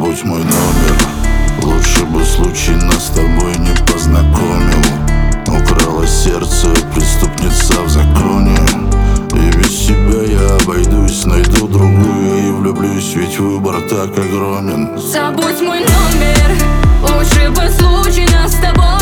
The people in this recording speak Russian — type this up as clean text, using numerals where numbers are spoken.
Забудь мой номер. Лучше бы случай нас с тобой не познакомил. Украла сердце преступница в законе. И без тебя я обойдусь, найду другую и влюблюсь, ведь выбор так огромен. Забудь мой номер. Лучше бы случай нас с тобой